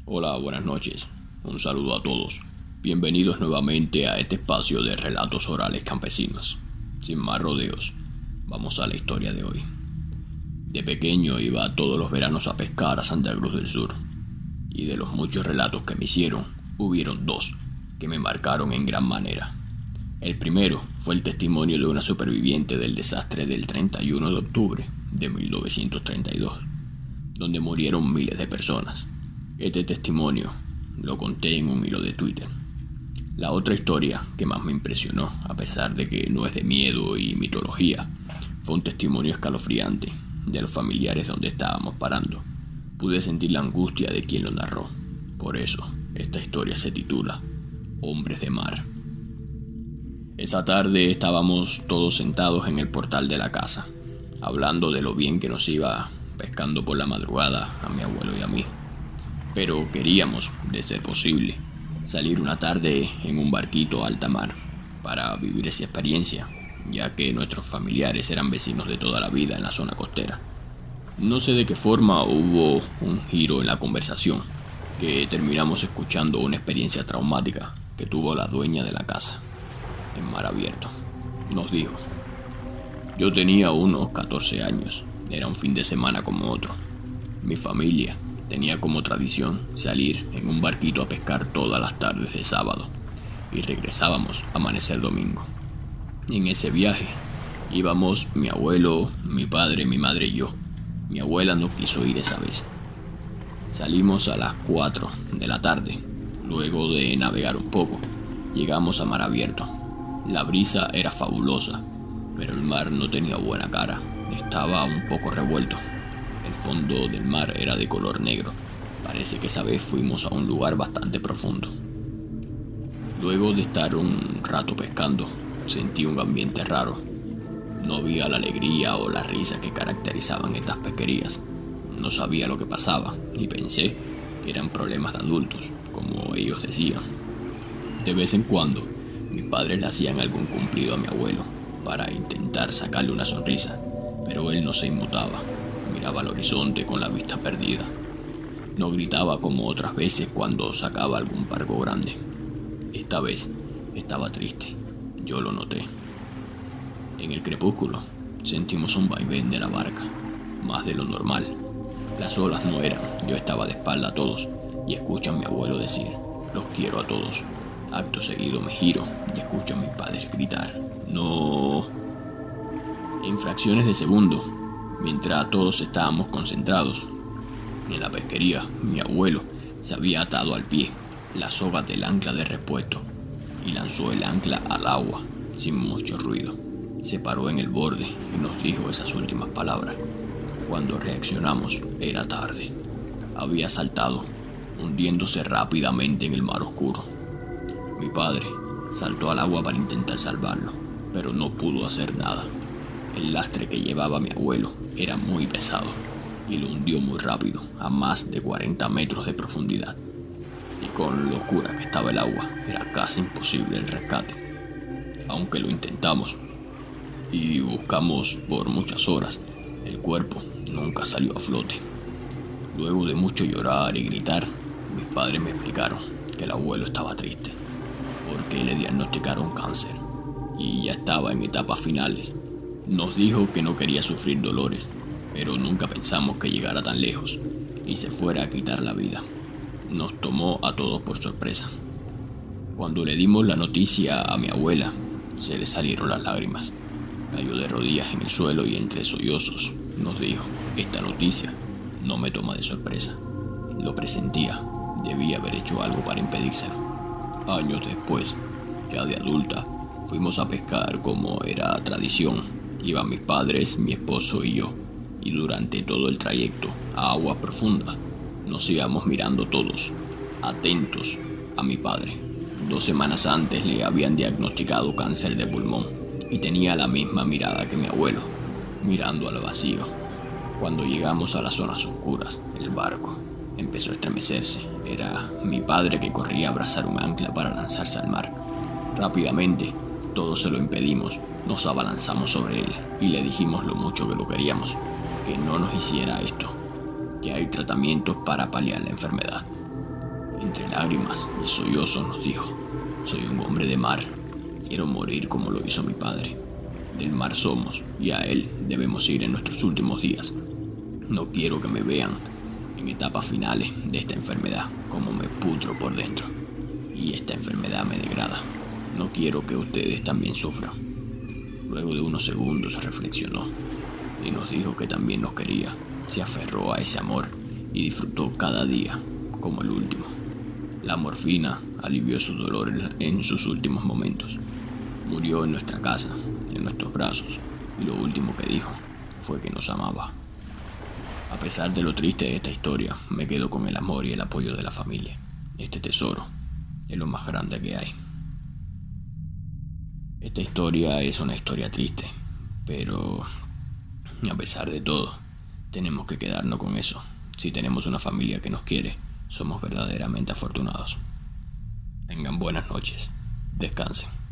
Hola, buenas noches. Un saludo a todos. Bienvenidos nuevamente a este espacio de relatos orales campesinos. Sin más rodeos, vamos a la historia de hoy. De pequeño iba todos los veranos a pescar a Santa Cruz del Sur. Y de los muchos relatos que me hicieron, hubieron dos que me marcaron en gran manera. El primero fue el testimonio de una superviviente del desastre del 31 de octubre de 1932, donde murieron miles de personas. Este testimonio lo conté en un hilo de Twitter. La otra historia que más me impresionó, a pesar de que no es de miedo y mitología, fue un testimonio escalofriante de los familiares donde estábamos parando. Pude sentir la angustia de quien lo narró. Por eso, esta historia se titula Hombres de Mar. Esa tarde estábamos todos sentados en el portal de la casa, hablando de lo bien que nos iba pescando por la madrugada a mi abuelo y a mí. Pero queríamos, de ser posible, salir una tarde en un barquito a alta mar para vivir esa experiencia, ya que nuestros familiares eran vecinos de toda la vida en la zona costera. No sé de qué forma hubo un giro en la conversación, que terminamos escuchando una experiencia traumática que tuvo la dueña de la casa, en mar abierto. Nos dijo: yo tenía unos 14 años, era un fin de semana como otro. Mi familia tenía como tradición salir en un barquito a pescar todas las tardes de sábado y regresábamos a amanecer domingo. En ese viaje íbamos mi abuelo, mi padre, mi madre y yo. Mi abuela no quiso ir esa vez. Salimos a las 4 de la tarde. Luego de navegar un poco, llegamos a mar abierto. La brisa era fabulosa, pero el mar no tenía buena cara. Estaba un poco revuelto. El fondo del mar era de color negro. Parece que esa vez fuimos a un lugar bastante profundo. Luego de estar un rato pescando, sentí un ambiente raro. No había la alegría o la risa que caracterizaban estas pesquerías. No sabía lo que pasaba y pensé que eran problemas de adultos, como ellos decían. De vez en cuando, mis padres le hacían algún cumplido a mi abuelo para intentar sacarle una sonrisa, pero él no se inmutaba. Miraba al horizonte con la vista perdida. No gritaba como otras veces cuando sacaba algún pargo grande. Esta vez estaba triste. Yo lo noté. En el crepúsculo sentimos un vaivén de la barca, más de lo normal. Las olas no eran. Yo estaba de espalda a todos y escucho a mi abuelo decir: los quiero a todos. Acto seguido me giro y escucho a mis padres gritar: no. En fracciones de segundo, mientras todos estábamos concentrados en la pesquería, mi abuelo se había atado al pie la soga del ancla de repuesto y lanzó el ancla al agua sin mucho ruido. Se paró en el borde y nos dijo esas últimas palabras. Cuando reaccionamos era tarde. Había saltado, hundiéndose rápidamente en el mar oscuro. Mi padre saltó al agua para intentar salvarlo, pero no pudo hacer nada. El lastre que llevaba mi abuelo era muy pesado y lo hundió muy rápido, a más de 40 metros de profundidad. Y con lo oscura que estaba el agua, era casi imposible el rescate. Aunque lo intentamos y buscamos por muchas horas, el cuerpo nunca salió a flote. Luego de mucho llorar y gritar, mis padres me explicaron que el abuelo estaba triste, porque le diagnosticaron cáncer y ya estaba en etapas finales. Nos dijo que no quería sufrir dolores, pero nunca pensamos que llegara tan lejos y se fuera a quitar la vida. Nos tomó a todos por sorpresa. Cuando le dimos la noticia a mi abuela, se le salieron las lágrimas. Cayó de rodillas en el suelo y entre sollozos nos dijo: esta noticia no me toma de sorpresa. Lo presentía, debía haber hecho algo para impedírselo. Años después, ya de adulta, fuimos a pescar como era tradición. Iban mis padres, mi esposo y yo, y durante todo el trayecto a agua profunda nos íbamos mirando todos, atentos a mi padre. 2 semanas antes le habían diagnosticado cáncer de pulmón y tenía la misma mirada que mi abuelo, mirando al vacío. Cuando llegamos a las zonas oscuras, el barco empezó a estremecerse. Era mi padre que corría a abrazar un ancla para lanzarse al mar. Rápidamente, todos se lo impedimos. Nos abalanzamos sobre él y le dijimos lo mucho que lo queríamos, que no nos hiciera esto, que hay tratamientos para paliar la enfermedad. Entre lágrimas y sollozos nos dijo: soy un hombre de mar, quiero morir como lo hizo mi padre. Del mar somos y a él debemos ir en nuestros últimos días. No quiero que me vean en etapas finales de esta enfermedad, como me pudro por dentro. Y esta enfermedad me degrada. No quiero que ustedes también sufran. Luego de unos segundos reflexionó y nos dijo que también nos quería. Se aferró a ese amor y disfrutó cada día como el último. La morfina alivió su dolor en sus últimos momentos. Murió en nuestra casa, en nuestros brazos, y lo último que dijo fue que nos amaba. A pesar de lo triste de esta historia, me quedo con el amor y el apoyo de la familia. Este tesoro es lo más grande que hay. Esta historia es una historia triste, pero a pesar de todo, tenemos que quedarnos con eso. Si tenemos una familia que nos quiere, somos verdaderamente afortunados. Tengan buenas noches. Descansen.